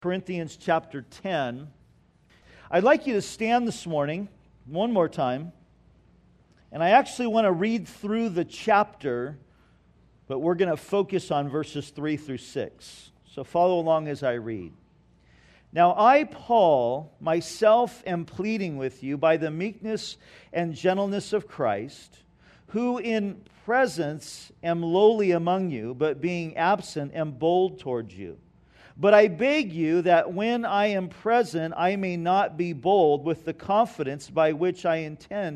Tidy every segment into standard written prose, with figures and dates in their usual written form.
Corinthians chapter 10. I'd like you to stand this morning one more time. And I actually want to read through the chapter, but we're going to focus on verses 3 through 6. So follow along as I read. Now I, Paul, myself am pleading with you by the meekness and gentleness of Christ, who in presence am lowly among you, but being absent am bold towards you. But I beg you that when I am present, I may not be bold with the confidence by which I intend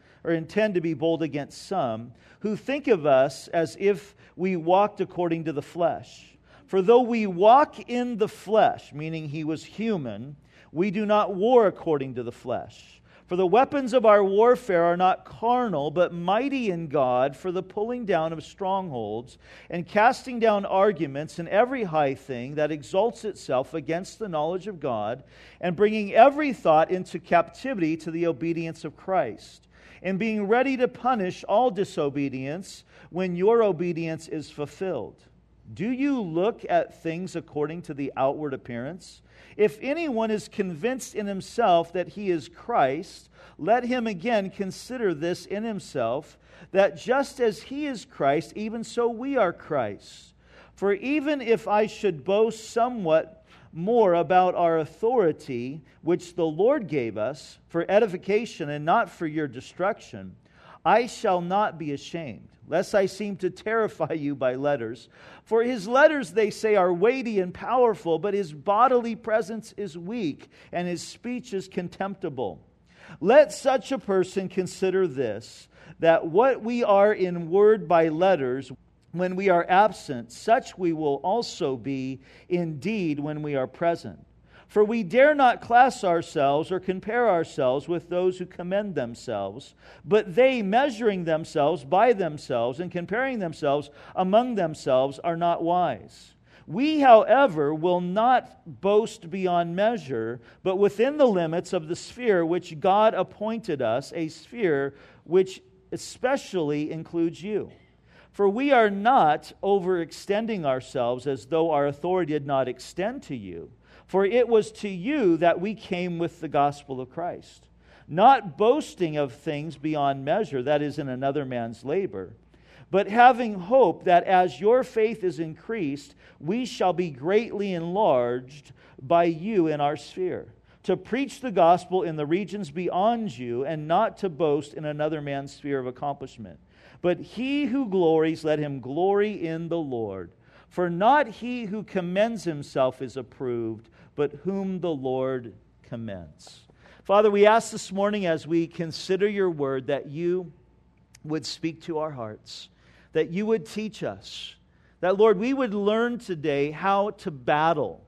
to be bold against some, who think of us as if we walked according to the flesh. For though we walk in the flesh, meaning he was human, we do not war according to the flesh. For the weapons of our warfare are not carnal, but mighty in God for the pulling down of strongholds and casting down arguments and every high thing that exalts itself against the knowledge of God, and bringing every thought into captivity to the obedience of Christ, and being ready to punish all disobedience when your obedience is fulfilled. Do you look at things according to the outward appearance? If anyone is convinced in himself that he is Christ, let him again consider this in himself, that just as he is Christ, even so we are Christ. For even if I should boast somewhat more about our authority, which the Lord gave us for edification and not for your destruction, I shall not be ashamed, lest I seem to terrify you by letters. For his letters, they say, are weighty and powerful, but his bodily presence is weak, and his speech is contemptible. Let such a person consider this, that what we are in word by letters, when we are absent, such we will also be in deed when we are present. For we dare not class ourselves or compare ourselves with those who commend themselves, but they, measuring themselves by themselves and comparing themselves among themselves, are not wise. We, however, will not boast beyond measure, but within the limits of the sphere which God appointed us, a sphere which especially includes you. For we are not overextending ourselves as though our authority did not extend to you. For it was to you that we came with the gospel of Christ, not boasting of things beyond measure, that is, in another man's labor, but having hope that as your faith is increased, we shall be greatly enlarged by you in our sphere, to preach the gospel in the regions beyond you, and not to boast in another man's sphere of accomplishment. But he who glories, let him glory in the Lord. For not he who commends himself is approved, but whom the Lord commends. Father, we ask this morning as we consider your word that you would speak to our hearts, that you would teach us, that, Lord, we would learn today how to battle.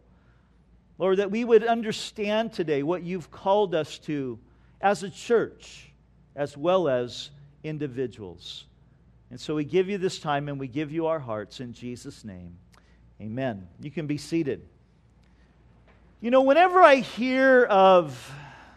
Lord, that we would understand today what you've called us to as a church, as well as individuals. And so we give you this time and we give you our hearts in Jesus' name. Amen. You can be seated. You know, whenever I hear of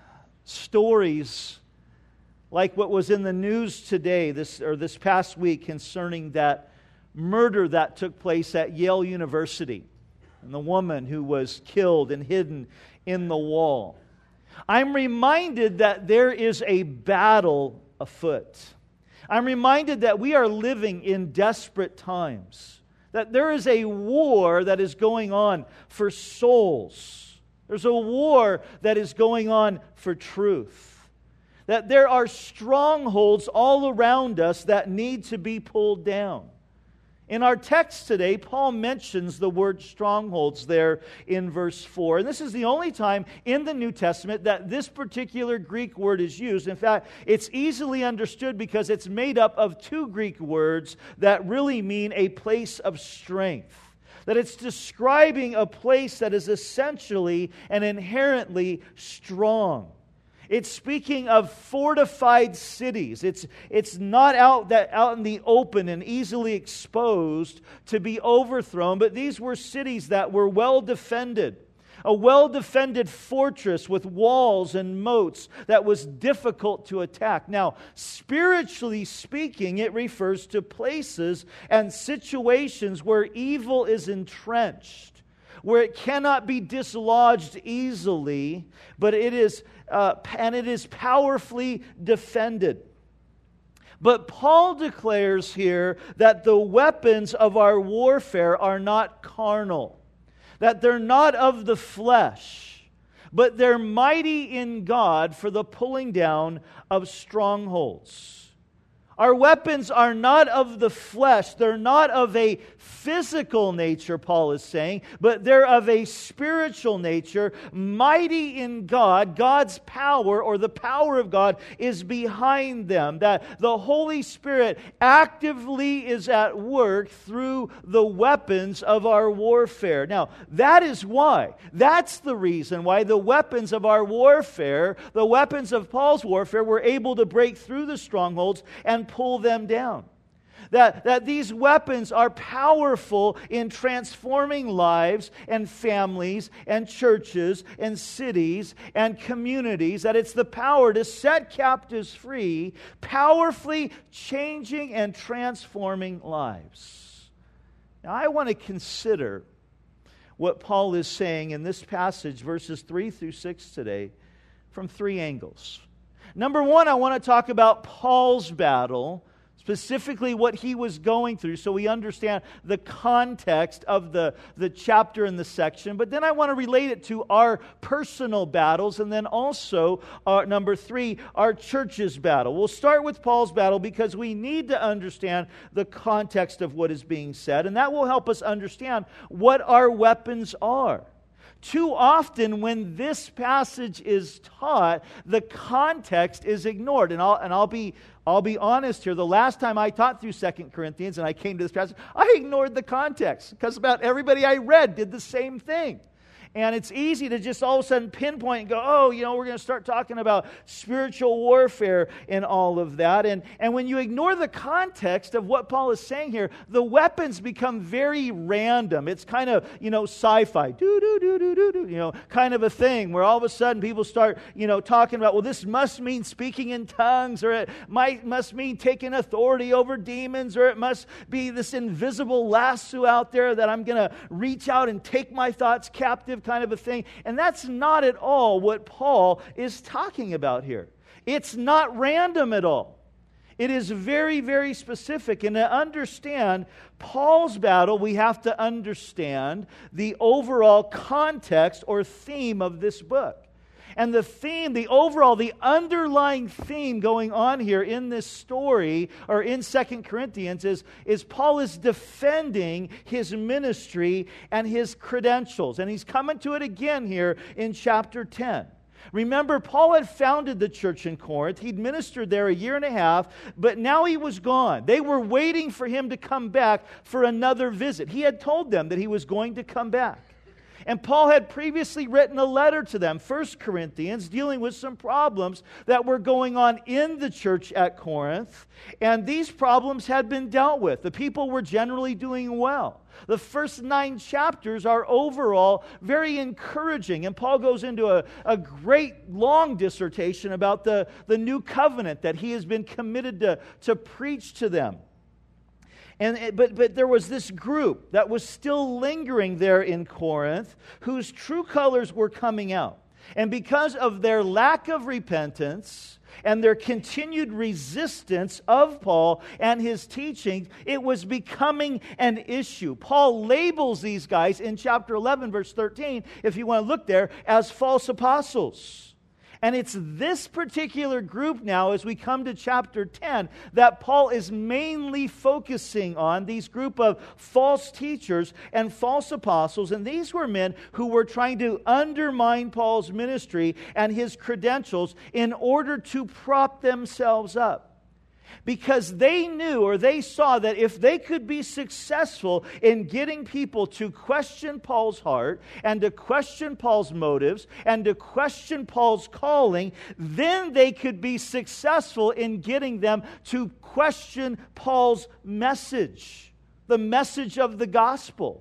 stories like what was in the news today, this past week, concerning that murder that took place at Yale University and the woman who was killed and hidden in the wall, I'm reminded that there is a battle afoot. I'm reminded that we are living in desperate times, that there is a war that is going on for souls. There's a war that is going on for truth. That there are strongholds all around us that need to be pulled down. In our text today, Paul mentions the word strongholds there in verse 4. And this is the only time in the New Testament that this particular Greek word is used. In fact, it's easily understood because it's made up of two Greek words that really mean a place of strength. That it's describing a place that is essentially and inherently strong. It's speaking of fortified cities. It's not out in the open and easily exposed to be overthrown, but these were cities that were well defended. A well-defended fortress with walls and moats that was difficult to attack. Now, spiritually speaking, it refers to places and situations where evil is entrenched, where it cannot be dislodged easily, but it is powerfully defended. But Paul declares here that the weapons of our warfare are not carnal, that they're not of the flesh, but they're mighty in God for the pulling down of strongholds. Our weapons are not of the flesh. They're not of a physical nature, Paul is saying, but they're of a spiritual nature, mighty in God. God's power, or the power of God, is behind them. That the Holy Spirit actively is at work through the weapons of our warfare. Now, that is why. That's the reason why the weapons of our warfare, the weapons of Paul's warfare, were able to break through the strongholds and pull them down. That these weapons are powerful in transforming lives and families and churches and cities and communities. That it's the power to set captives free, powerfully changing and transforming lives. Now, I want to consider what Paul is saying in this passage, verses 3 through 6 today, from three angles. Number one, I want to talk about Paul's battle, specifically what he was going through, so we understand the context of the chapter and the section. But then I want to relate it to our personal battles, and then also, number three, our church's battle. We'll start with Paul's battle because we need to understand the context of what is being said, and that will help us understand what our weapons are. Too often when this passage is taught, the context is ignored. And I'll be honest here. The last time I taught through 2 Corinthians and I came to this passage, I ignored the context because about everybody I read did the same thing. And it's easy to just all of a sudden pinpoint and go, oh, we're going to start talking about spiritual warfare and all of that. And when you ignore the context of what Paul is saying here, the weapons become very random. It's kind of, sci-fi, kind of a thing where all of a sudden people start, talking about, well, this must mean speaking in tongues, or it must mean taking authority over demons, or it must be this invisible lasso out there that I'm going to reach out and take my thoughts captive, kind of a thing. And that's not at all what Paul is talking about here. It's not random at all. It is very, very specific. And to understand Paul's battle, we have to understand the overall context or theme of this book. And the theme, the underlying theme going on here in this story, or in 2 Corinthians, is Paul is defending his ministry and his credentials. And he's coming to it again here in chapter 10. Remember, Paul had founded the church in Corinth. He'd ministered there 1.5 years, but now he was gone. They were waiting for him to come back for another visit. He had told them that he was going to come back. And Paul had previously written a letter to them, 1 Corinthians, dealing with some problems that were going on in the church at Corinth. And these problems had been dealt with. The people were generally doing well. The first 9 chapters are overall very encouraging. And Paul goes into a great long dissertation about the new covenant that he has been committed to preach to them. But there was this group that was still lingering there in Corinth whose true colors were coming out. And because of their lack of repentance and their continued resistance of Paul and his teaching, it was becoming an issue. Paul labels these guys in chapter 11, verse 13, if you want to look there, as false apostles. And it's this particular group now, as we come to chapter 10, that Paul is mainly focusing on, these group of false teachers and false apostles. And these were men who were trying to undermine Paul's ministry and his credentials in order to prop themselves up. Because they knew, or they saw, that if they could be successful in getting people to question Paul's heart and to question Paul's motives and to question Paul's calling, then they could be successful in getting them to question Paul's message, the message of the gospel.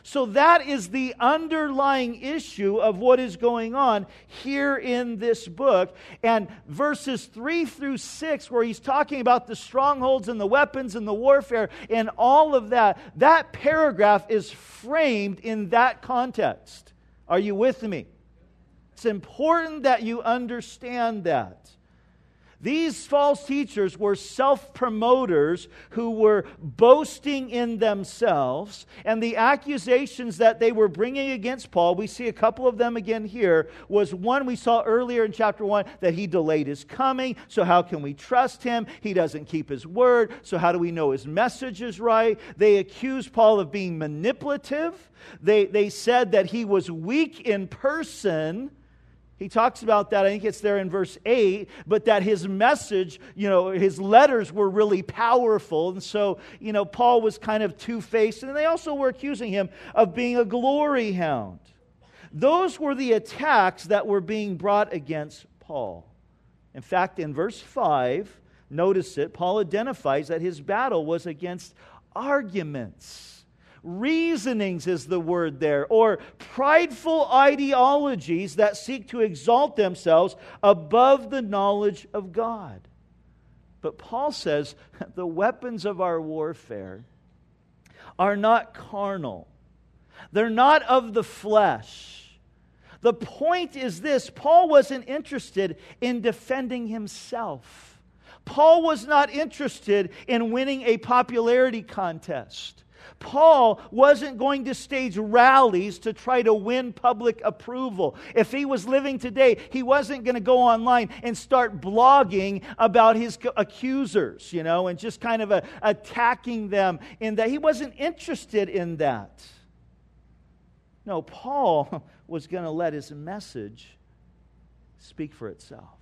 So that is the underlying issue of what is going on here in this book. And verses 3 through 6, where he's talking about the strongholds and the weapons and the warfare and all of that, that paragraph is framed in that context. Are you with me? It's important that you understand that. These false teachers were self-promoters who were boasting in themselves, and the accusations that they were bringing against Paul, we see a couple of them again here, was one we saw earlier in chapter 1, that he delayed his coming, so how can we trust him? He doesn't keep his word, so how do we know his message is right? They accused Paul of being manipulative. They said that he was weak in person. He talks about that, I think it's there in verse 8, but that his message, his letters were really powerful. And so, Paul was kind of two-faced. And they also were accusing him of being a glory hound. Those were the attacks that were being brought against Paul. In fact, in verse 5, notice it, Paul identifies that his battle was against arguments. Reasonings is the word there, or prideful ideologies that seek to exalt themselves above the knowledge of God. But Paul says the weapons of our warfare are not carnal. They're not of the flesh. The point is this: Paul wasn't interested in defending himself. Paul was not interested in winning a popularity contest. Paul wasn't going to stage rallies to try to win public approval. If he was living today, he wasn't going to go online and start blogging about his accusers, and just kind of attacking them in that. He wasn't interested in that. No, Paul was going to let his message speak for itself.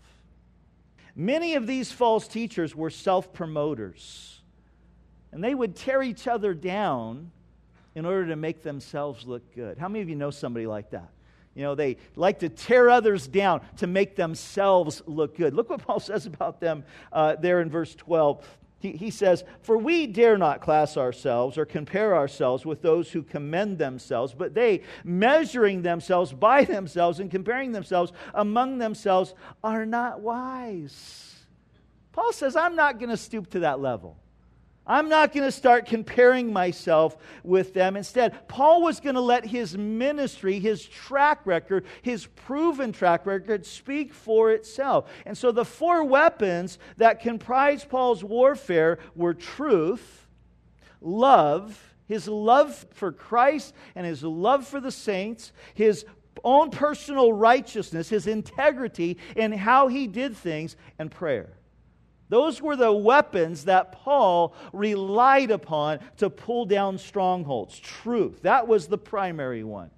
Many of these false teachers were self-promoters. And they would tear each other down in order to make themselves look good. How many of you know somebody like that? They like to tear others down to make themselves look good. Look what Paul says about them there in verse 12. He says, "For we dare not class ourselves or compare ourselves with those who commend themselves, but they, measuring themselves by themselves and comparing themselves among themselves, are not wise." Paul says, I'm not going to stoop to that level. I'm not going to start comparing myself with them. Instead, Paul was going to let his ministry, his track record, his proven track record speak for itself. And so the four weapons that comprise Paul's warfare were truth, love, his love for Christ and his love for the saints, his own personal righteousness, his integrity in how he did things, and prayer. Those were the weapons that Paul relied upon to pull down strongholds. Truth, that was the primary one.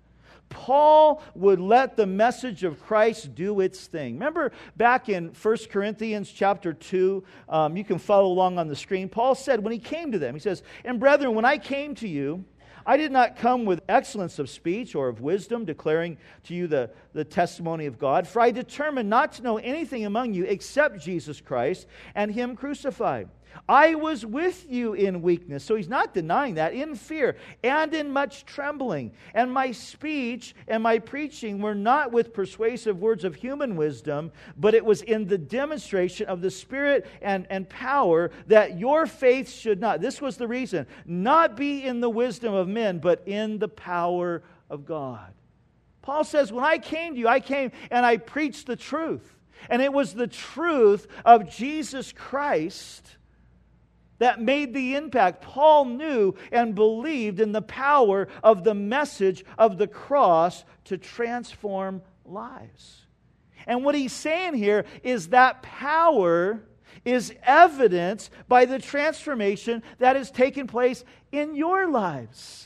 Paul would let the message of Christ do its thing. Remember back in 1 Corinthians chapter 2, you can follow along on the screen. Paul said when he came to them, he says, "And brethren, when I came to you, I did not come with excellence of speech or of wisdom, declaring to you the testimony of God. For I determined not to know anything among you except Jesus Christ and Him crucified. I was with you in weakness." So he's not denying that. "In fear and in much trembling. And my speech and my preaching were not with persuasive words of human wisdom, but it was in the demonstration of the Spirit and power, that your faith should not," this was the reason, "not be in the wisdom of men, but in the power of God." Paul says, when I came to you, I came and I preached the truth. And it was the truth of Jesus Christ that made the impact. Paul knew and believed in the power of the message of the cross to transform lives. And what he's saying here is that power is evidenced by the transformation that has taken place in your lives.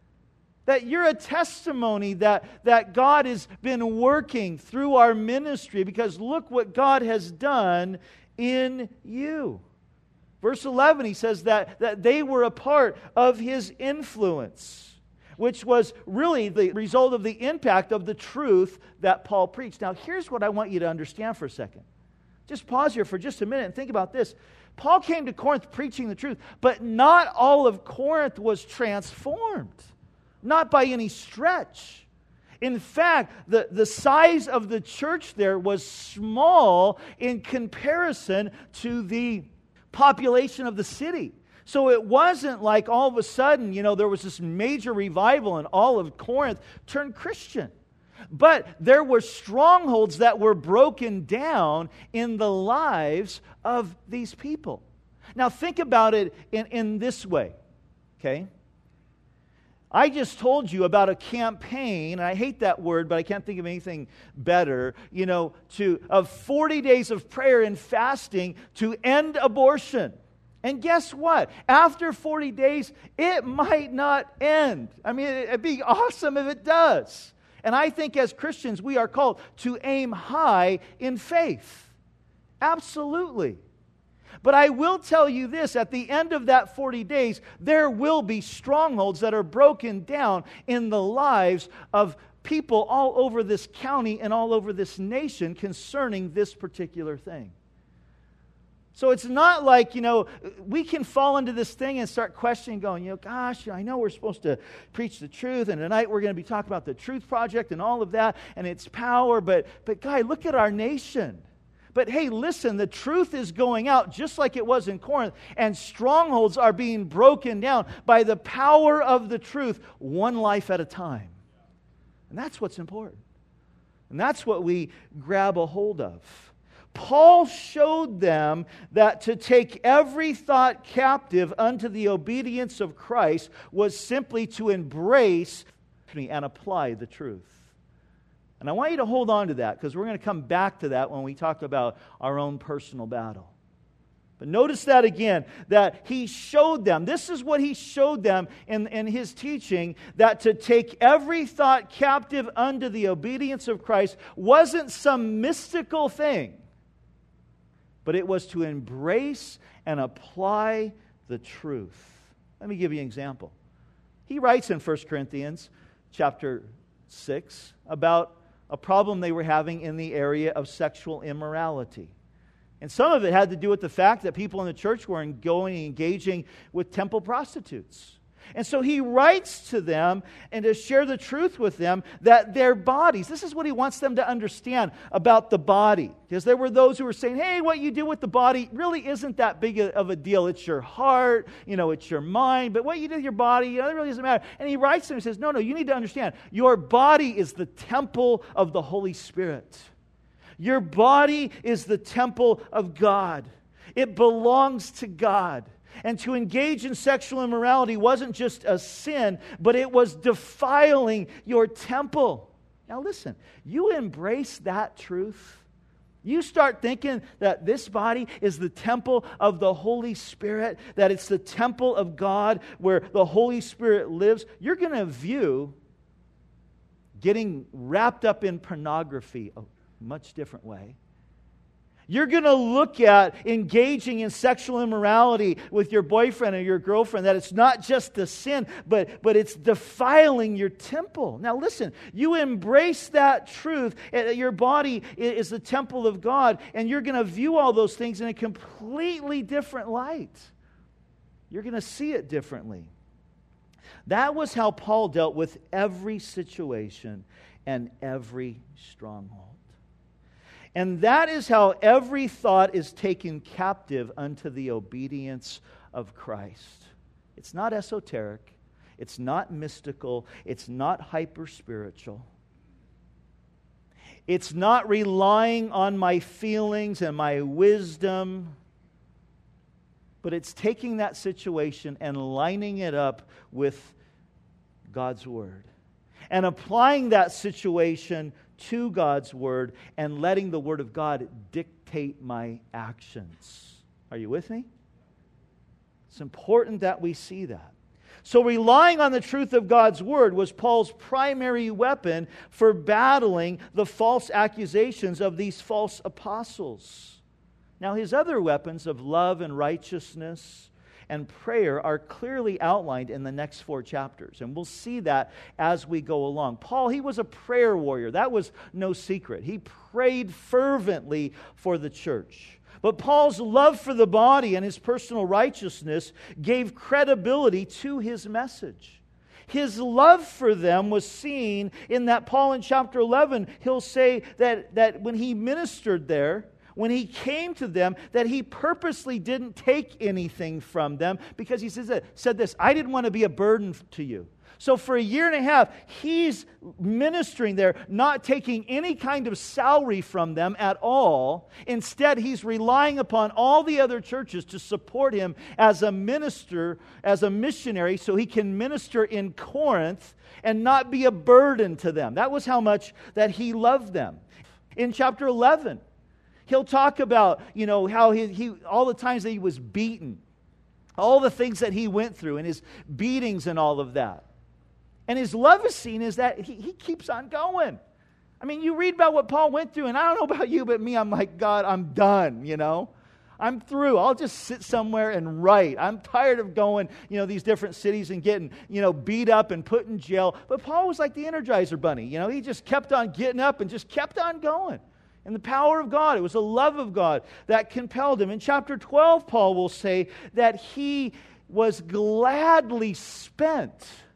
That you're a testimony that God has been working through our ministry, because look what God has done in you. Verse 11, he says that they were a part of His influence, which was really the result of the impact of the truth that Paul preached. Now, here's what I want you to understand for a second. Just pause here for just a minute and think about this. Paul came to Corinth preaching the truth, but not all of Corinth was transformed. Not by any stretch. In fact, the size of the church there was small in comparison to the population of the city. So it wasn't like all of a sudden, there was this major revival and all of Corinth turned Christian. But there were strongholds that were broken down in the lives of these people. Now think about it in this way, okay? I just told you about a campaign, and I hate that word, but I can't think of anything better, of 40 days of prayer and fasting to end abortion. And guess what? After 40 days, it might not end. I mean, it'd be awesome if it does. And I think as Christians, we are called to aim high in faith. Absolutely. But I will tell you this, at the end of that 40 days, there will be strongholds that are broken down in the lives of people all over this county and all over this nation concerning this particular thing. So it's not like, we can fall into this thing and start questioning, going, gosh, I know we're supposed to preach the truth, and tonight we're going to be talking about the Truth Project and all of that and its power, but guy, look at our nation. But hey, listen, the truth is going out just like it was in Corinth, and strongholds are being broken down by the power of the truth, one life at a time. And that's what's important. And that's what we grab a hold of. Paul showed them that to take every thought captive unto the obedience of Christ was simply to embrace and apply the truth. And I want you to hold on to that, because we're going to come back to that when we talk about our own personal battle. But notice that again, that he showed them, this is what he showed them in his teaching, that to take every thought captive unto the obedience of Christ wasn't some mystical thing, but it was to embrace and apply the truth. Let me give you an example. He writes in 1 Corinthians chapter 6 about a problem they were having in the area of sexual immorality. And some of it had to do with the fact that people in the church were engaging with temple prostitutes. And so he writes to them and to share the truth with them that their bodies, this is what he wants them to understand about the body. Because there were those who were saying, hey, what you do with the body really isn't that big of a deal. It's your heart, it's your mind, but what you do with your body, it really doesn't matter. And he writes to them and says, no, you need to understand, your body is the temple of the Holy Spirit. Your body is the temple of God. It belongs to God. And to engage in sexual immorality wasn't just a sin, but it was defiling your temple. Now listen, you embrace that truth. You start thinking that this body is the temple of the Holy Spirit, that it's the temple of God where the Holy Spirit lives. You're going to view getting wrapped up in pornography a much different way. You're going to look at engaging in sexual immorality with your boyfriend or your girlfriend, that it's not just a sin, but it's defiling your temple. Now listen, you embrace that truth, that your body is the temple of God, and you're going to view all those things in a completely different light. You're going to see it differently. That was how Paul dealt with every situation and every stronghold. And that is how every thought is taken captive unto the obedience of Christ. It's not esoteric. It's not mystical. It's not hyper-spiritual. It's not relying on my feelings and my wisdom. But it's taking that situation and lining it up with God's Word. And applying that situation to God's Word and letting the Word of God dictate my actions. Are you with me? It's important that we see that. So relying on the truth of God's Word was Paul's primary weapon for battling the false accusations of these false apostles. Now his other weapons of love and righteousness and prayer are clearly outlined in the next 4 chapters. And we'll see that as we go along. Paul, he was a prayer warrior. That was no secret. He prayed fervently for the church. But Paul's love for the body and his personal righteousness gave credibility to his message. His love for them was seen in that Paul in chapter 11, he'll say that when he ministered there, when he came to them, that he purposely didn't take anything from them because he said this, I didn't want to be a burden to you. So for a year and a half, he's ministering there, not taking any kind of salary from them at all. Instead, he's relying upon all the other churches to support him as a minister, as a missionary, so he can minister in Corinth and not be a burden to them. That was how much that he loved them. In chapter 11, he'll talk about, how he all the times that he was beaten, all the things that he went through and his beatings and all of that. And his love is seen is that he keeps on going. I mean, you read about what Paul went through, and I don't know about you, but me, I'm like, God, I'm done, I'm through. I'll just sit somewhere and write. I'm tired of going, these different cities and getting, beat up and put in jail. But Paul was like the Energizer Bunny, he just kept on getting up and just kept on going. And the power of God, it was the love of God that compelled him. In chapter 12, Paul will say that he was gladly spent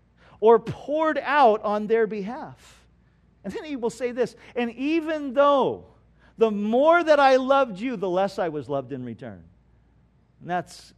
or poured out on their behalf. And then he will say this, and even though the more that I loved you, the less I was loved in return. And that's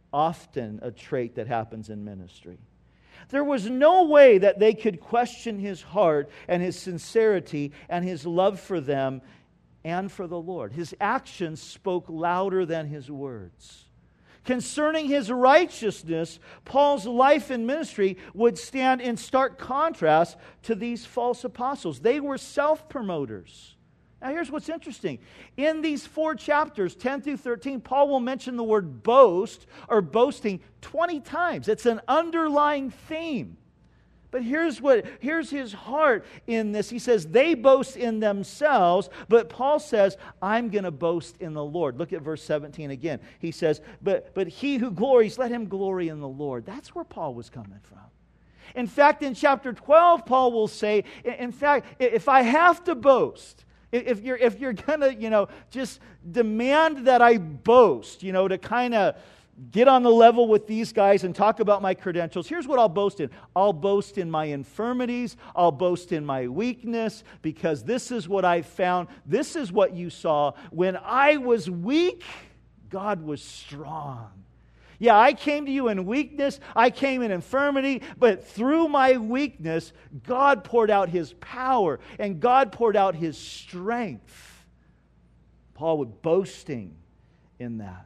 often a trait that happens in ministry. There was no way that they could question his heart and his sincerity and his love for them and for the Lord. His actions spoke louder than his words. Concerning his righteousness, Paul's life and ministry would stand in stark contrast to these false apostles. They were self-promoters. Now here's what's interesting. In these 4 chapters, 10 through 13, Paul will mention the word boast or boasting 20 times. It's an underlying theme. But here's his heart in this. He says, they boast in themselves, but Paul says, I'm going to boast in the Lord. Look at verse 17 again. He says, but he who glories, let him glory in the Lord. That's where Paul was coming from. In fact, in chapter 12, Paul will say, in fact, if I have to boast, if you're going to, just demand that I boast, to kind of get on the level with these guys and talk about my credentials, here's what I'll boast in. I'll boast in my infirmities. I'll boast in my weakness, because this is what I found. This is what you saw. When I was weak, God was strong. Yeah, I came to you in weakness. I came in infirmity. But through my weakness, God poured out His power and God poured out His strength. Paul was boasting in that.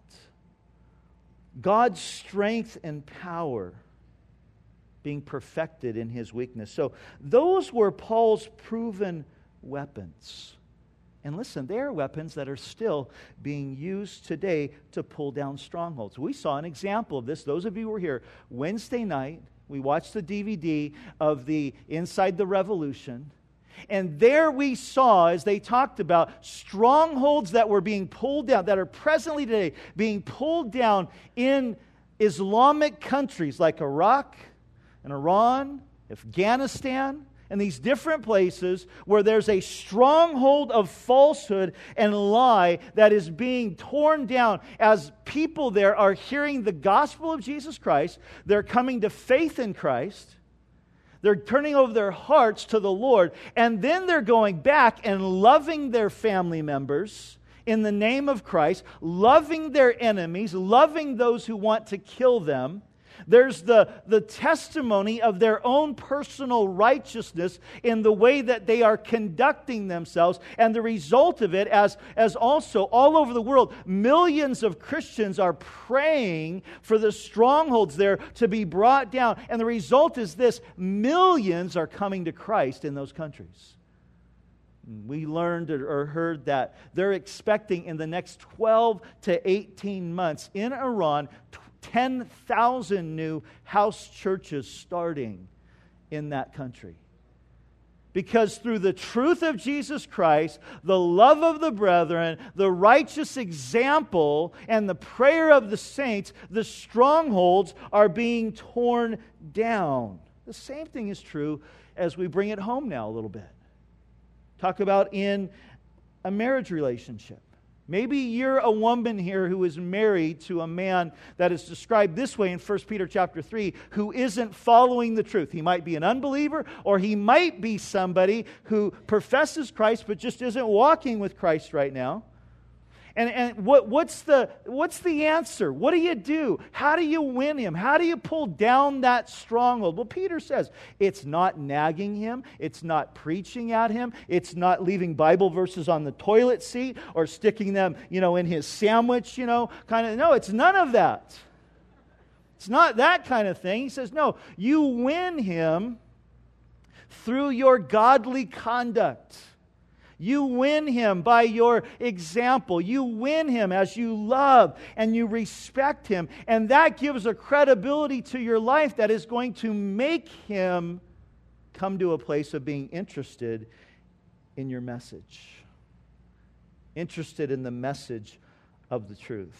God's strength and power being perfected in His weakness. So those were Paul's proven weapons. And listen, they are weapons that are still being used today to pull down strongholds. We saw an example of this. Those of you who were here Wednesday night, we watched the DVD of the Inside the Revolution. And there we saw, as they talked about, strongholds that were being pulled down, that are presently today being pulled down in Islamic countries like Iraq and Iran, Afghanistan, and these different places where there's a stronghold of falsehood and lie that is being torn down as people there are hearing the gospel of Jesus Christ. They're coming to faith in Christ. They're turning over their hearts to the Lord, and then they're going back and loving their family members in the name of Christ, loving their enemies, loving those who want to kill them. There's the testimony of their own personal righteousness in the way that they are conducting themselves, and the result of it, as also all over the world, millions of Christians are praying for the strongholds there to be brought down. And the result is this: millions are coming to Christ in those countries. We learned or heard that they're expecting in the next 12 to 18 months in Iran 10,000 new house churches starting in that country. Because through the truth of Jesus Christ, the love of the brethren, the righteous example, and the prayer of the saints, the strongholds are being torn down. The same thing is true as we bring it home now a little bit. Talk about in a marriage relationship. Maybe you're a woman here who is married to a man that is described this way in 1 Peter chapter 3, who isn't following the truth. He might be an unbeliever, or he might be somebody who professes Christ but just isn't walking with Christ right now. And what's the answer? What do you do? How do you win him? How do you pull down that stronghold? Well, Peter says it's not nagging him. It's not preaching at him. It's not leaving Bible verses on the toilet seat or sticking them, in his sandwich, No, it's none of that. It's not that kind of thing. He says, no, you win him through your godly conduct. You win him by your example. You win him as you love and you respect him. And that gives a credibility to your life that is going to make him come to a place of being interested in your message. Interested in the message of the truth.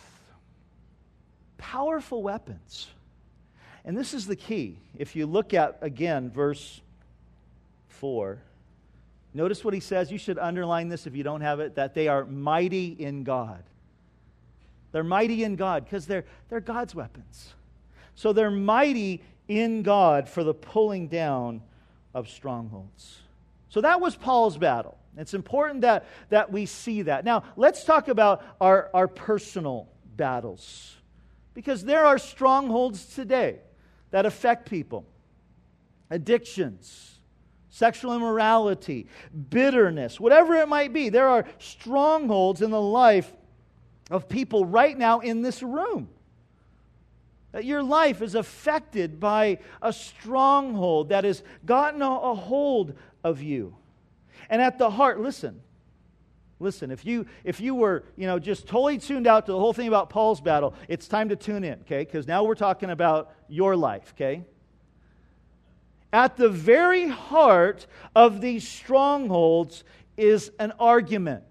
Powerful weapons. And this is the key. If you look at, again, verse 4, notice what he says. You should underline this if you don't have it, that they are mighty in God. They're mighty in God because they're God's weapons. So they're mighty in God for the pulling down of strongholds. So that was Paul's battle. It's important that we see that. Now, let's talk about our personal battles. Because there are strongholds today that affect people. Addictions, sexual immorality, bitterness, whatever it might be. There are strongholds in the life of people right now in this room. That your life is affected by a stronghold that has gotten a hold of you. And at the heart, listen, if you were, just totally tuned out to the whole thing about Paul's battle, it's time to tune in, okay? Because now we're talking about your life, okay? At the very heart of these strongholds is an argument,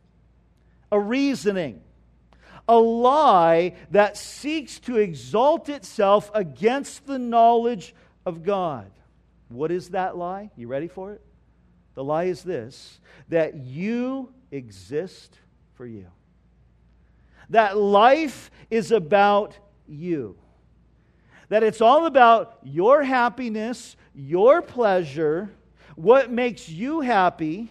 a reasoning, a lie that seeks to exalt itself against the knowledge of God. What is that lie? You ready for it? The lie is this, that you exist for you. That life is about you. That it's all about your happiness, your pleasure, what makes you happy.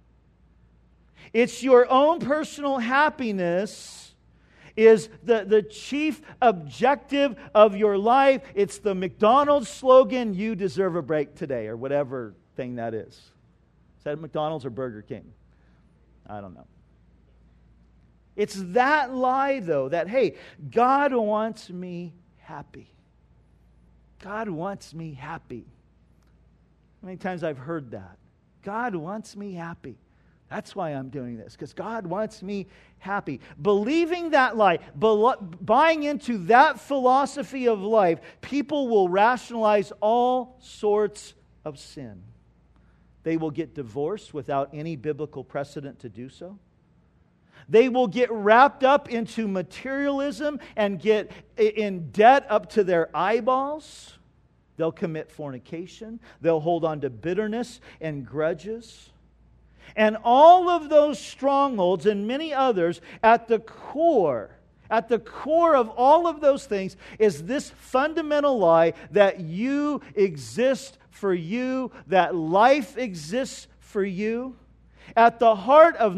It's your own personal happiness is the chief objective of your life. It's the McDonald's slogan, you deserve a break today, or whatever thing that is. Is that McDonald's or Burger King? I don't know. It's that lie, though, that, hey, God wants me happy. God wants me happy. How many times I've heard that? God wants me happy. That's why I'm doing this, because God wants me happy. Believing that lie, buying into that philosophy of life, people will rationalize all sorts of sin. They will get divorced without any biblical precedent to do so. They will get wrapped up into materialism and get in debt up to their eyeballs. They'll commit fornication. They'll hold on to bitterness and grudges. And all of those strongholds and many others, at the core of all of those things is this fundamental lie that you exist for you, that life exists for you. At the heart of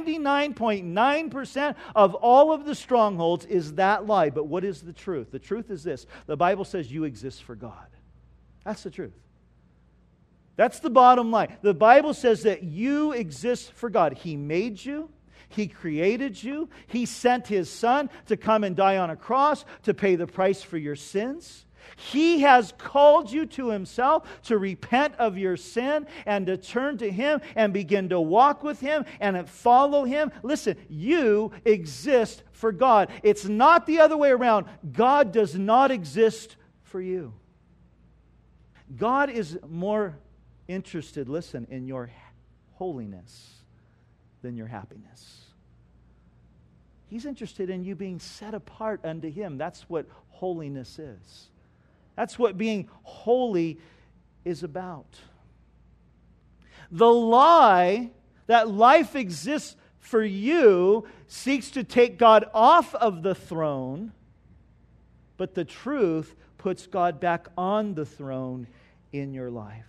99.9% of all of the strongholds is that lie. But what is the truth? The truth is this. The Bible says you exist for God. That's the truth. That's the bottom line. The Bible says that you exist for God. He made you. He created you. He sent His Son to come and die on a cross to pay the price for your sins. He has called you to Himself to repent of your sin and to turn to Him and begin to walk with Him and follow Him. Listen, you exist for God. It's not the other way around. God does not exist for you. God is more interested, listen, in your holiness than your happiness. He's interested in you being set apart unto Him. That's what holiness is. That's what being holy is about. The lie that life exists for you seeks to take God off of the throne, but the truth puts God back on the throne in your life.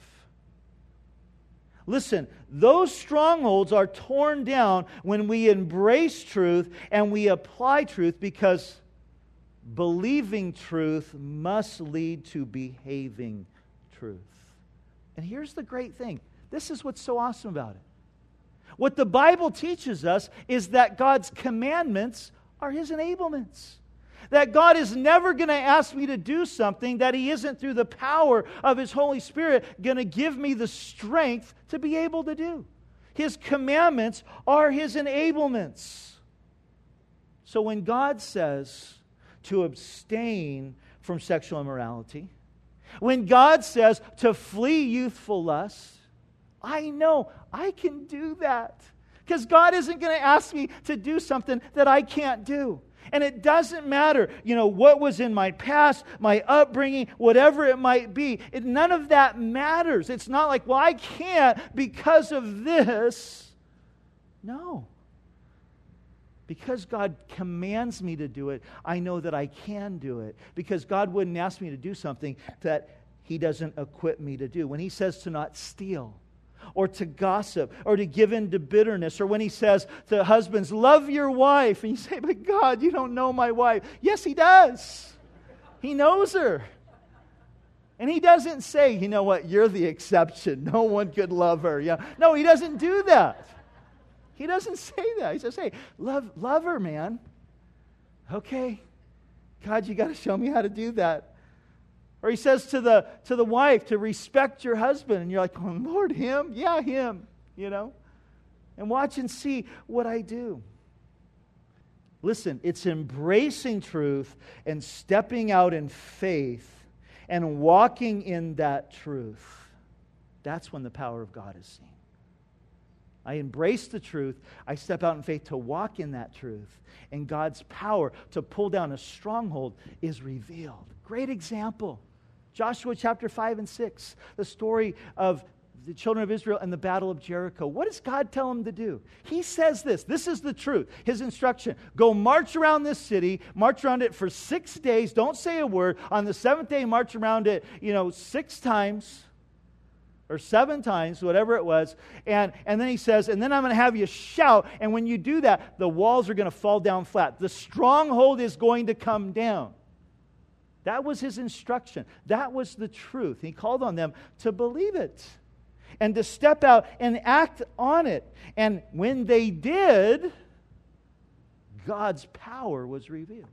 Listen, those strongholds are torn down when we embrace truth and we apply truth, because believing truth must lead to behaving truth. And here's the great thing. This is what's so awesome about it. What the Bible teaches us is that God's commandments are His enablements. That God is never going to ask me to do something that He isn't, through the power of His Holy Spirit, going to give me the strength to be able to do. His commandments are His enablements. So when God says to abstain from sexual immorality, when God says to flee youthful lust, I know I can do that. Because God isn't going to ask me to do something that I can't do. And it doesn't matter, what was in my past, my upbringing, whatever it might be. None of that matters. It's not like, well, I can't because of this. No. Because God commands me to do it, I know that I can do it. Because God wouldn't ask me to do something that He doesn't equip me to do. When He says to not steal, or to gossip, or to give in to bitterness, or when He says to husbands, love your wife, and you say, but God, you don't know my wife. Yes, He does. He knows her. And He doesn't say, you know what, you're the exception. No one could love her. Yeah. No, He doesn't do that. He doesn't say that. He says, hey, love her, man. Okay. God, you got to show me how to do that. Or He says to the wife to respect your husband. And you're like, oh, Lord, him? Yeah, him. And watch and see what I do. Listen, it's embracing truth and stepping out in faith and walking in that truth. That's when the power of God is seen. I embrace the truth. I step out in faith to walk in that truth. And God's power to pull down a stronghold is revealed. Great example. Joshua chapter 5 and 6. The story of the children of Israel and the battle of Jericho. What does God tell them to do? He says this. This is the truth. His instruction. Go march around this city. March around it for 6 days. Don't say a word. On the seventh day, march around it, 6 times. Or 7 times, whatever it was. And then He says, and then I'm going to have you shout. And when you do that, the walls are going to fall down flat. The stronghold is going to come down. That was His instruction. That was the truth. He called on them to believe it and to step out and act on it. And when they did, God's power was revealed.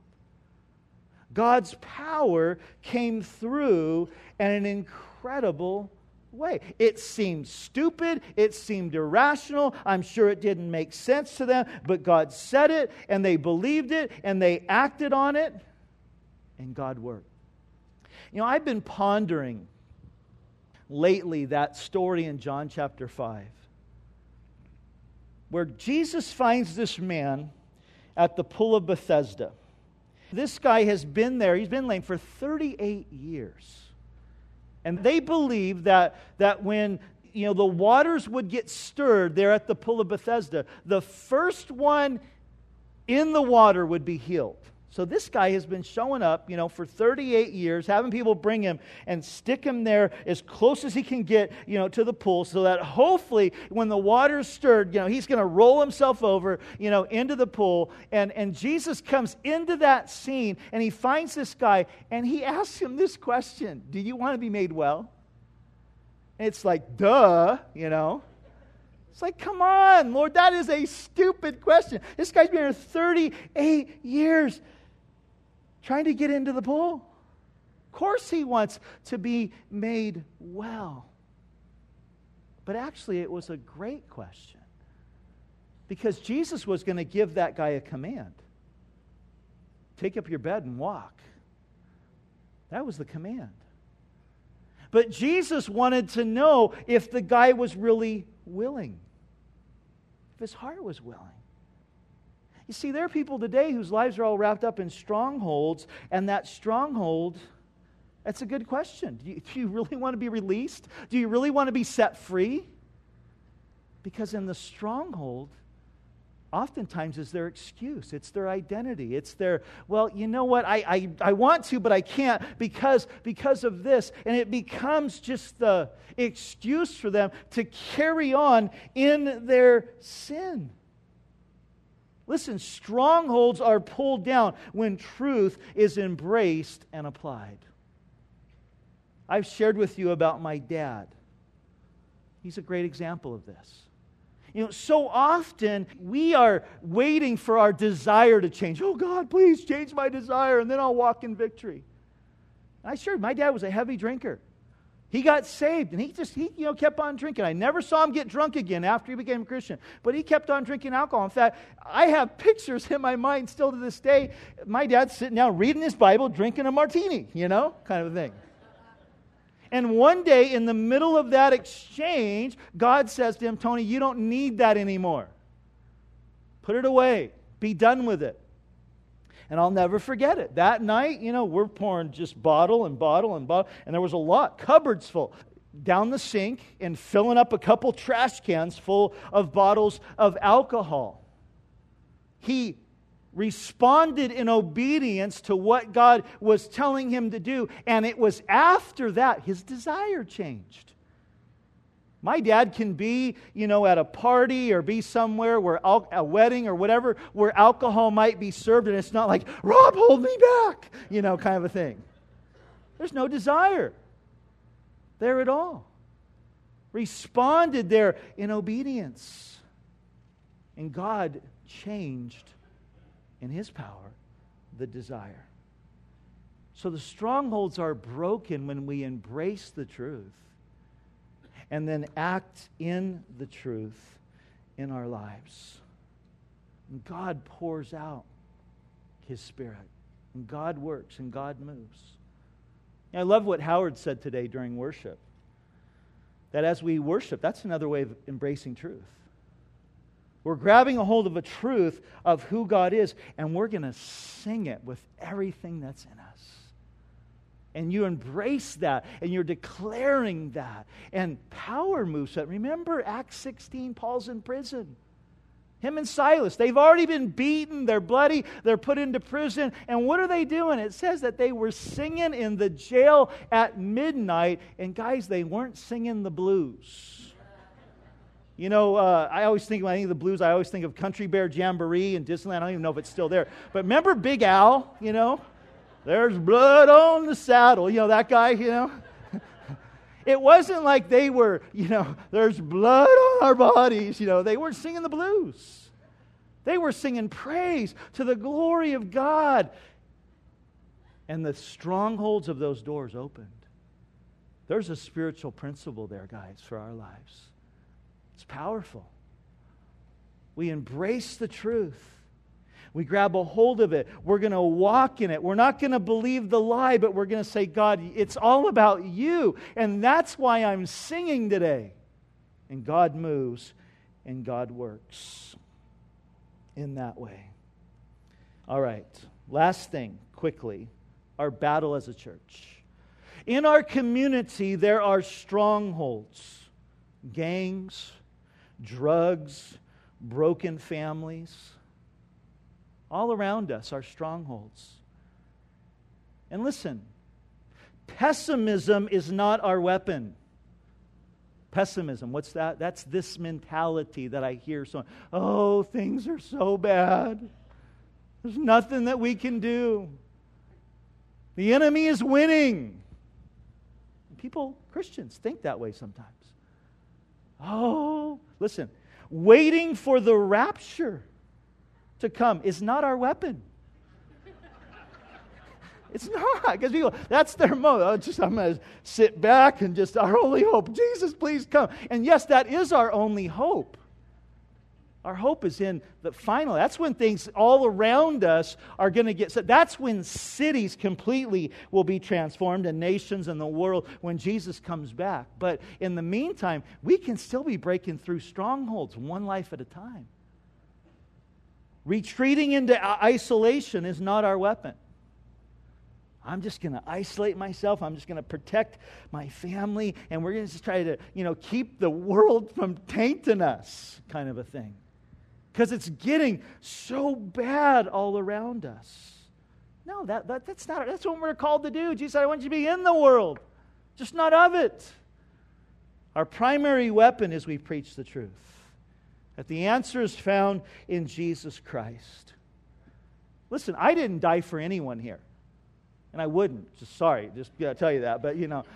God's power came through in an incredible way. It seemed stupid. It seemed irrational. I'm sure it didn't make sense to them, but God said it, and they believed it, and they acted on it, and God worked. I've been pondering lately that story in John chapter 5, where Jesus finds this man at the pool of Bethesda. This guy has been there. He's been lame for 38 years. And they believe that when the waters would get stirred there at the pool of Bethesda, the first one in the water would be healed. So this guy has been showing up, for 38 years, having people bring him and stick him there as close as he can get, to the pool, so that hopefully when the water's stirred, he's going to roll himself over, into the pool. And Jesus comes into that scene, and He finds this guy, and He asks him this question: do you want to be made well? And it's like, duh, It's like, come on, Lord, that is a stupid question. This guy's been here 38 years trying to get into the pool. Of course he wants to be made well. But actually, it was a great question, because Jesus was going to give that guy a command. Take up your bed and walk. That was the command. But Jesus wanted to know if the guy was really willing, if his heart was willing. You see, there are people today whose lives are all wrapped up in strongholds, and that stronghold, that's a good question. Do you really want to be released? Do you really want to be set free? Because in the stronghold, oftentimes is their excuse. It's their identity. It's their, well, you know what, I want to, but I can't because of this. And it becomes just the excuse for them to carry on in their sin. Listen, strongholds are pulled down when truth is embraced and applied. I've shared with you about my dad. He's a great example of this. You know, so often we are waiting for our desire to change. Oh God, please change my desire, and then I'll walk in victory. I shared, my dad was a heavy drinker. He got saved, and he kept on drinking. I never saw him get drunk again after he became a Christian, but he kept on drinking alcohol. In fact, I have pictures in my mind still to this day. My dad's sitting down reading his Bible, drinking a martini, kind of a thing. And one day, in the middle of that exchange, God says to him, Tony, you don't need that anymore. Put it away. Be done with it. And I'll never forget it. That night, we're pouring just bottle and bottle and bottle. And there was a lot, cupboards full, down the sink and filling up a couple trash cans full of bottles of alcohol. He responded in obedience to what God was telling him to do. And it was after that his desire changed. My dad can be, at a party or be somewhere where a wedding or whatever, where alcohol might be served, and it's not like, Rob, hold me back, kind of a thing. There's no desire there at all. Responded there in obedience. And God changed in His power the desire. So the strongholds are broken when we embrace the truth and then act in the truth in our lives. And God pours out His Spirit. And God works and God moves. I love what Howard said today during worship. That as we worship, that's another way of embracing truth. We're grabbing a hold of a truth of who God is, and we're going to sing it with everything that's in us. And you embrace that, and you're declaring that. And power moves that. Remember Acts 16, Paul's in prison. Him and Silas, they've already been beaten, they're bloody, they're put into prison. And what are they doing? It says that they were singing in the jail at midnight. And guys, they weren't singing the blues. I always think, when I think of the blues, I always think of Country Bear Jamboree in Disneyland. I don't even know if it's still there. But remember Big Al, There's blood on the saddle. That guy, It wasn't like they were, there's blood on our bodies. They weren't singing the blues. They were singing praise to the glory of God. And the strongholds of those doors opened. There's a spiritual principle there, guys, for our lives. It's powerful. We embrace the truth. We grab a hold of it. We're going to walk in it. We're not going to believe the lie, but we're going to say, God, it's all about you. And that's why I'm singing today. And God moves and God works in that way. All right. Last thing, quickly, our battle as a church. In our community, there are strongholds, gangs, drugs, broken families. All around us are strongholds. And listen, pessimism is not our weapon. Pessimism, what's that? That's this mentality that I hear. Oh, things are so bad. There's nothing that we can do. The enemy is winning. People, Christians, think that way sometimes. Oh, listen, waiting for the rapture to come is not our weapon. It's not, because people, that's their mode. I'm going to sit back and just, our only hope, Jesus, please come. And yes, that is our only hope. Our hope is in the final. That's when things all around us are going to get set. That's when cities completely will be transformed, and nations and the world, when Jesus comes back. But in the meantime, we can still be breaking through strongholds one life at a time. Retreating into isolation is not our weapon. I'm just going to isolate myself. I'm just going to protect my family. And we're going to just try to, keep the world from tainting us, kind of a thing. because it's getting so bad all around us. No, that's not. That's what we're called to do. Jesus said, I want you to be in the world, just not of it. Our primary weapon is we preach the truth. That the answer is found in Jesus Christ. Listen, I didn't die for anyone here. And I wouldn't. Just gotta tell you that. But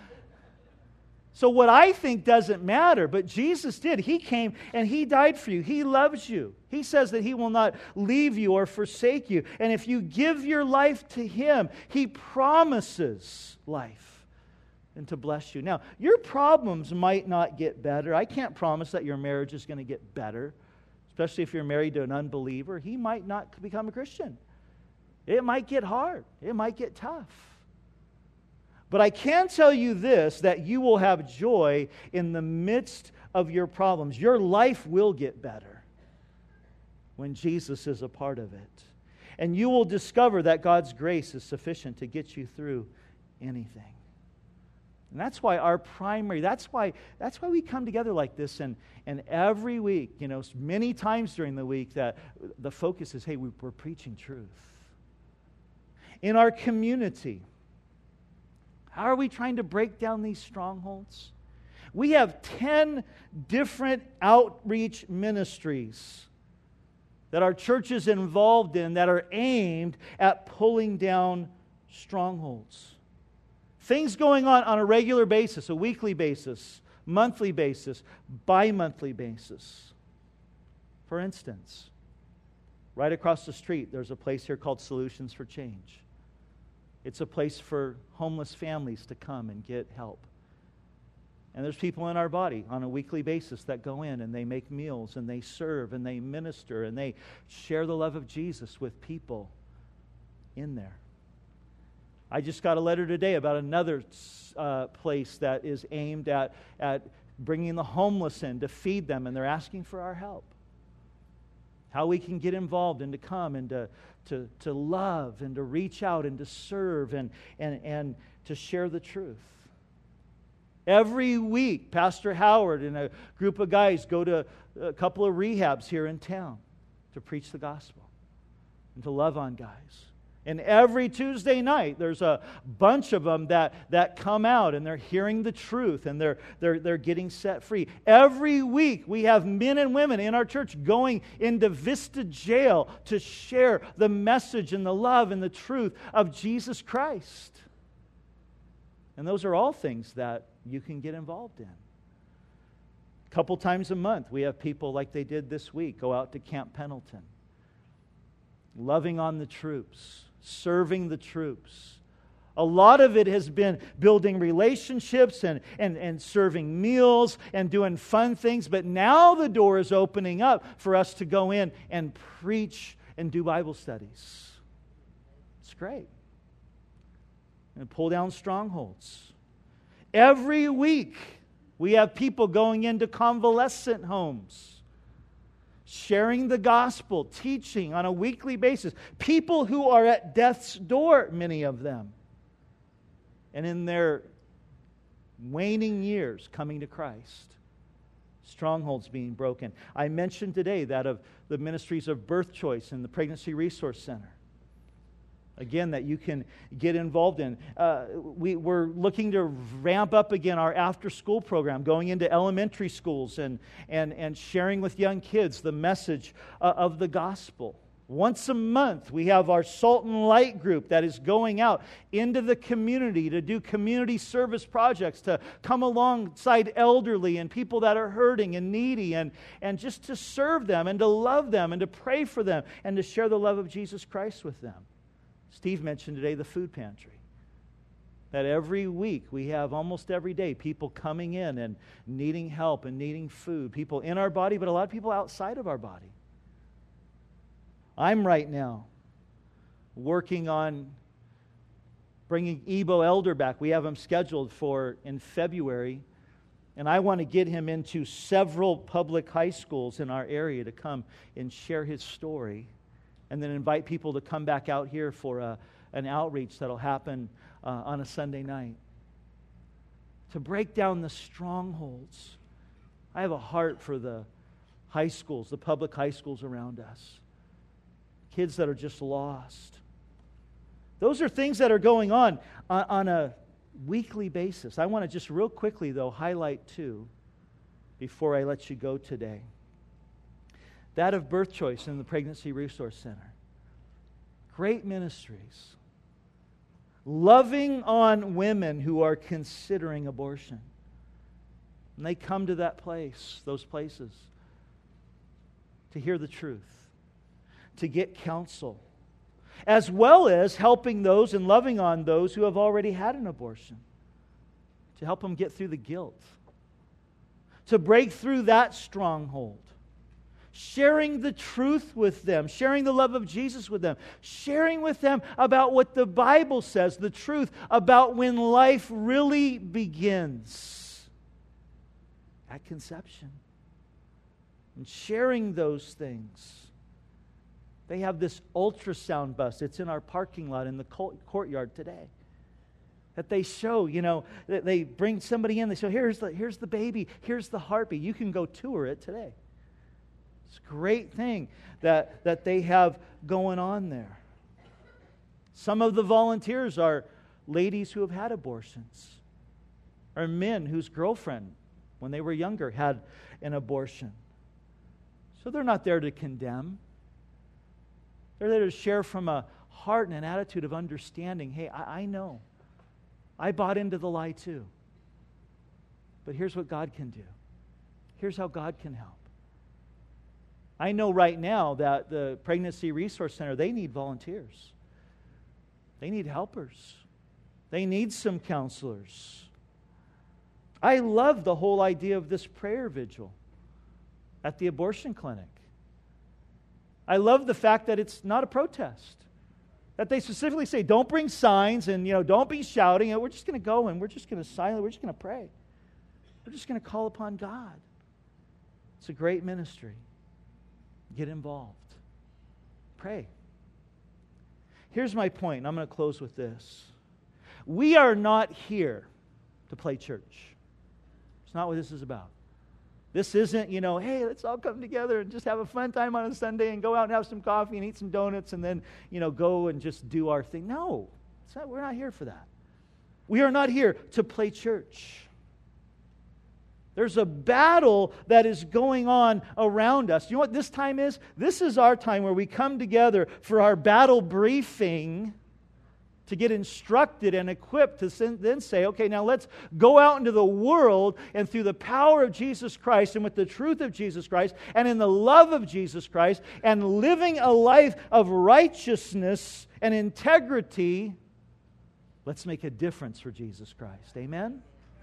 So what I think doesn't matter, but Jesus did. He came and He died for you. He loves you. He says that He will not leave you or forsake you. And if you give your life to Him, He promises life and to bless you. Now, your problems might not get better. I can't promise that your marriage is going to get better, especially if you're married to an unbeliever. He might not become a Christian. It might get hard. It might get tough. But I can tell you this, that you will have joy in the midst of your problems. Your life will get better when Jesus is a part of it. And you will discover that God's grace is sufficient to get you through anything. And that's why that's why we come together like this, and every week, many times during the week, that the focus is, hey, we're preaching truth. In our community, how are we trying to break down these strongholds? We have 10 different outreach ministries that our church is involved in that are aimed at pulling down strongholds. Things going on a regular basis, a weekly basis, monthly basis, bi-monthly basis. For instance, right across the street, there's a place here called Solutions for Change. It's a place for homeless families to come and get help. And there's people in our body on a weekly basis that go in and they make meals and they serve and they minister and they share the love of Jesus with people in there. I just got a letter today about another place that is aimed at bringing the homeless in to feed them, and they're asking for our help. How we can get involved and to come and to love and to reach out and to serve and to share the truth. Every week, Pastor Howard and a group of guys go to a couple of rehabs here in town to preach the gospel and to love on guys. And every Tuesday night, there's a bunch of them that come out and they're hearing the truth and they're getting set free. Every week, we have men and women in our church going into Vista Jail to share the message and the love and the truth of Jesus Christ. And those are all things that you can get involved in. A couple times a month, we have people like they did this week go out to Camp Pendleton, loving on the troops, serving the troops. A lot of it has been building relationships and serving meals and doing fun things. But now the door is opening up for us to go in and preach and do Bible studies. It's great. And pull down strongholds. Every week we have people going into convalescent homes, sharing the gospel, teaching on a weekly basis. People who are at death's door, many of them. And in their waning years coming to Christ. Strongholds being broken. I mentioned today that of the ministries of Birth Choice and the Pregnancy Resource Center. Again, that you can get involved in. We're looking to ramp up again our after-school program, going into elementary schools and sharing with young kids the message of the gospel. Once a month, we have our Salt and Light group that is going out into the community to do community service projects, to come alongside elderly and people that are hurting and needy, and just to serve them and to love them and to pray for them and to share the love of Jesus Christ with them. Steve mentioned today the food pantry. That every week we have almost every day people coming in and needing help and needing food. People in our body, but a lot of people outside of our body. I'm right now working on bringing Ebo Elder back. We have him scheduled for in February. And I want to get him into several public high schools in our area to come and share his story. And then invite people to come back out here for an outreach that'll happen on a Sunday night. To break down the strongholds. I have a heart for the high schools, the public high schools around us. Kids that are just lost. Those are things that are going on a weekly basis. I want to just real quickly, though, highlight two before I let you go today. That of Birth Choice and the Pregnancy Resource Center. Great ministries. Loving on women who are considering abortion. And they come to that place, those places, to hear the truth, to get counsel, as well as helping those and loving on those who have already had an abortion, to help them get through the guilt, to break through that stronghold, sharing the truth with them, sharing the love of Jesus with them, sharing with them about what the Bible says, the truth about when life really begins at conception, and sharing those things. They have this ultrasound bus. It's in our parking lot in the courtyard today. That they show, that they bring somebody in. They show, here's the baby. Here's the heartbeat. You can go tour it today. It's a great thing that they have going on there. Some of the volunteers are ladies who have had abortions, or men whose girlfriend, when they were younger, had an abortion. So they're not there to condemn. They're there to share from a heart and an attitude of understanding. Hey, I know. I bought into the lie too. But here's what God can do. Here's how God can help. I know right now that the Pregnancy Resource Center, they need volunteers. They need helpers. They need some counselors. I love the whole idea of this prayer vigil at the abortion clinic. I love the fact that it's not a protest. That they specifically say, don't bring signs and, don't be shouting. We're just going to go and we're just going to silently, we're just going to pray. We're just going to call upon God. It's a great ministry. Get involved. Pray. Here's my point, and I'm going to close with this. We are not here to play church. It's not what this is about. This isn't, hey, let's all come together and just have a fun time on a Sunday and go out and have some coffee and eat some donuts and then, go and just do our thing. No, we're not here for that. We are not here to play church. There's a battle that is going on around us. You know what this time is? This is our time where we come together for our battle briefing to get instructed and equipped to then say, okay, now let's go out into the world and through the power of Jesus Christ and with the truth of Jesus Christ and in the love of Jesus Christ and living a life of righteousness and integrity, let's make a difference for Jesus Christ. Amen?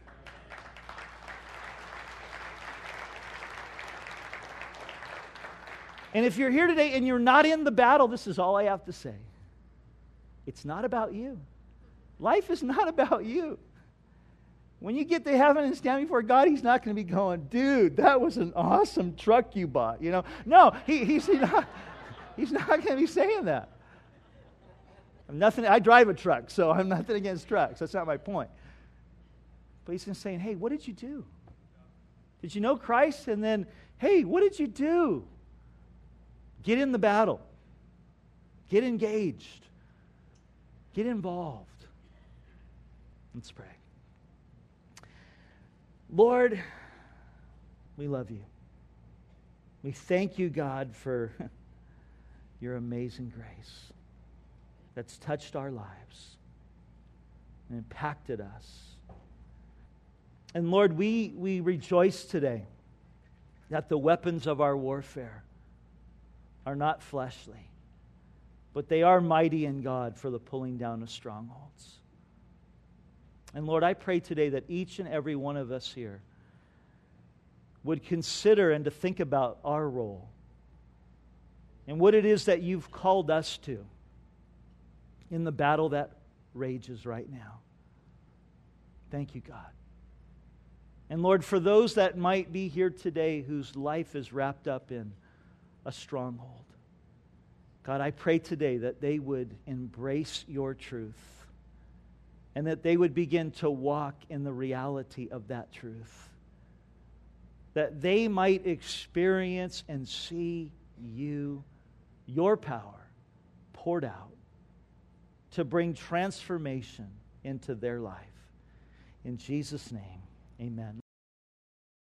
And if you're here today and you're not in the battle, this is all I have to say. It's not about you. Life is not about you. When you get to heaven and stand before God, He's not going to be going, dude, that was an awesome truck you bought. No, he's not going to be saying that. I drive a truck, so I'm nothing against trucks. That's not my point. But He's going to say, hey, what did you do? Did you know Christ? And then, hey, what did you do? Get in the battle. Get engaged. Get involved. Let's pray. Lord, we love you. We thank you, God, for your amazing grace that's touched our lives and impacted us. And Lord, we rejoice today that the weapons of our warfare are not fleshly, but they are mighty in God for the pulling down of strongholds. And Lord, I pray today that each and every one of us here would consider and to think about our role and what it is that you've called us to in the battle that rages right now. Thank you, God. And Lord, for those that might be here today whose life is wrapped up in a stronghold, God, I pray today that they would embrace your truth and that they would begin to walk in the reality of that truth. that they might experience and see your power poured out to bring transformation into their life. In Jesus' name, amen.